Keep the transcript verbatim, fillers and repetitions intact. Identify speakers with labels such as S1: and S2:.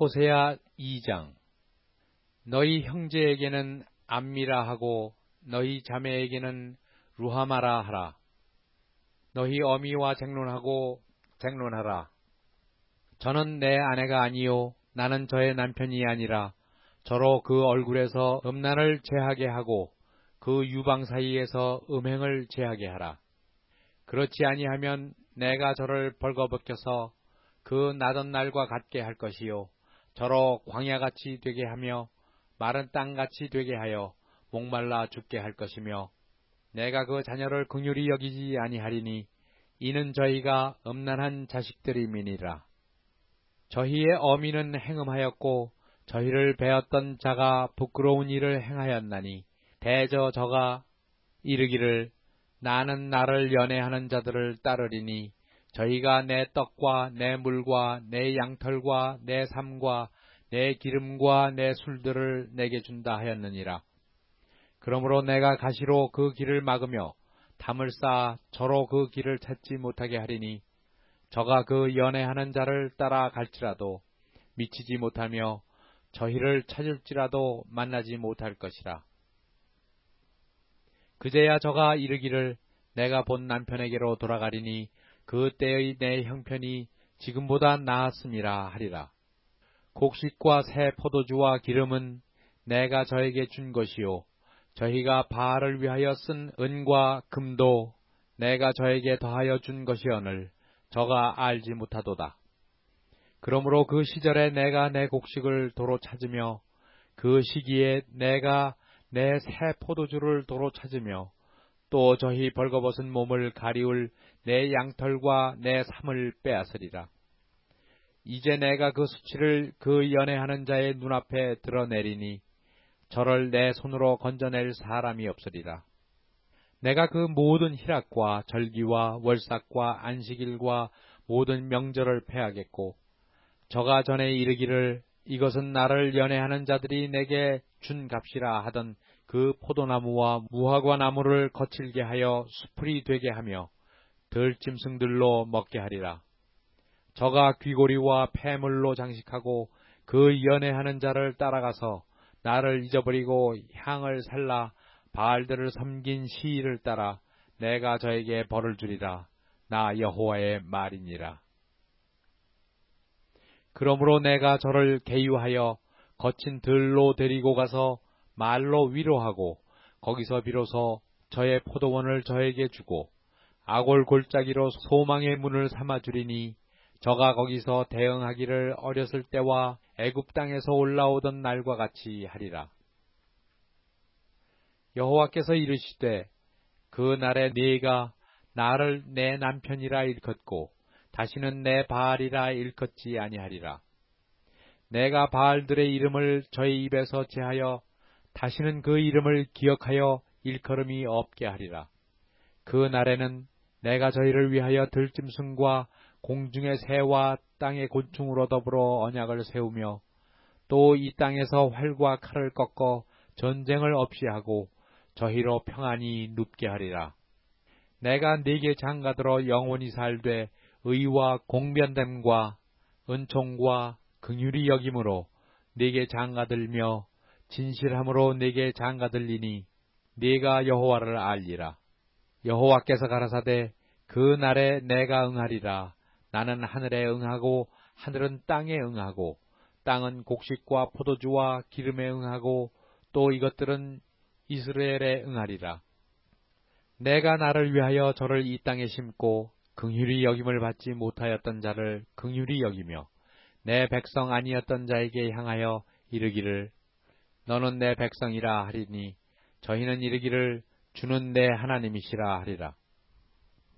S1: 호세아 이 장. 너희 형제에게는 암미라 하고 너희 자매에게는 루하마라 하라. 너희 어미와 쟁론하고 쟁론하라. 저는 내 아내가 아니요 나는 저의 남편이 아니라 저로 그 얼굴에서 음란을 제하게 하고 그 유방 사이에서 음행을 제하게 하라. 그렇지 아니하면 내가 저를 벌거벗겨서 그 나던 날과 같게 할 것이요 저로 광야같이 되게 하며 마른 땅같이 되게 하여 목말라 죽게 할 것이며 내가 그 자녀를 긍휼히 여기지 아니하리니 이는 저희가 음란한 자식들임이니라. 저희의 어미는 행음하였고 저희를 베었던 자가 부끄러운 일을 행하였나니 대저 저가 이르기를 나는 나를 연애하는 자들을 따르리니 저희가 내 떡과 내 물과 내 양털과 내 삶과 내 기름과 내 술들을 내게 준다 하였느니라. 그러므로 내가 가시로 그 길을 막으며 담을 쌓아 저로 그 길을 찾지 못하게 하리니 저가 그 연애하는 자를 따라 갈지라도 미치지 못하며 저희를 찾을지라도 만나지 못할 것이라. 그제야 저가 이르기를 내가 본 남편에게로 돌아가리니 그 때의 내 형편이 지금보다 나았음이라 하리라. 곡식과 새 포도주와 기름은 내가 저에게 준 것이요 저희가 바알을 위하여 쓴 은과 금도 내가 저에게 더하여 준 것이오늘 저가 알지 못하도다. 그러므로 그 시절에 내가 내 곡식을 도로 찾으며 그 시기에 내가 내 새 포도주를 도로 찾으며 또 저희 벌거벗은 몸을 가리울 내 양털과 내 삶을 빼앗으리라. 이제 내가 그 수치를 그 연애하는 자의 눈앞에 드러내리니 저를 내 손으로 건져낼 사람이 없으리라. 내가 그 모든 희락과 절기와 월삭과 안식일과 모든 명절을 패하겠고 저가 전에 이르기를 이것은 나를 연애하는 자들이 내게 준 값이라 하던 그 포도나무와 무화과 나무를 거칠게 하여 수풀이 되게 하며 들짐승들로 먹게 하리라. 저가 귀고리와 폐물로 장식하고 그 연애하는 자를 따라가서 나를 잊어버리고 향을 살라 바알들을 섬긴 시일을 따라 내가 저에게 벌을 주리라. 나 여호와의 말이니라. 그러므로 내가 저를 계유하여 거친 들로 데리고 가서 말로 위로하고 거기서 비로소 저의 포도원을 저에게 주고 아골 골짜기로 소망의 문을 삼아주리니 저가 거기서 대응하기를 어렸을 때와 애굽 땅에서 올라오던 날과 같이 하리라. 여호와께서 이르시되 그 날에 네가 나를 내 남편이라 일컫고 다시는 내 바알이라 일컫지 아니하리라. 내가 바알들의 이름을 저희 입에서 제하여 다시는 그 이름을 기억하여 일컬음이 없게 하리라. 그 날에는 내가 저희를 위하여 들짐승과 공중의 새와 땅의 곤충으로 더불어 언약을 세우며 또 이 땅에서 활과 칼을 꺾어 전쟁을 없이 하고 저희로 평안히 눕게 하리라. 내가 네게 장가들어 영원히 살되 의와 공변됨과 은총과 긍휼히 여김으로 네게 장가들며 진실함으로 네게 장가들리니 네가 여호와를 알리라. 여호와께서 가라사대 그 날에 내가 응하리라. 나는 하늘에 응하고 하늘은 땅에 응하고 땅은 곡식과 포도주와 기름에 응하고 또 이것들은 이스라엘에 응하리라. 내가 나를 위하여 저를 이 땅에 심고 긍휼히 여김을 받지 못하였던 자를 긍휼히 여기며 내 백성 아니었던 자에게 향하여 이르기를 너는 내 백성이라 하리니 저희는 이르기를 주는 내 하나님이시라 하리라.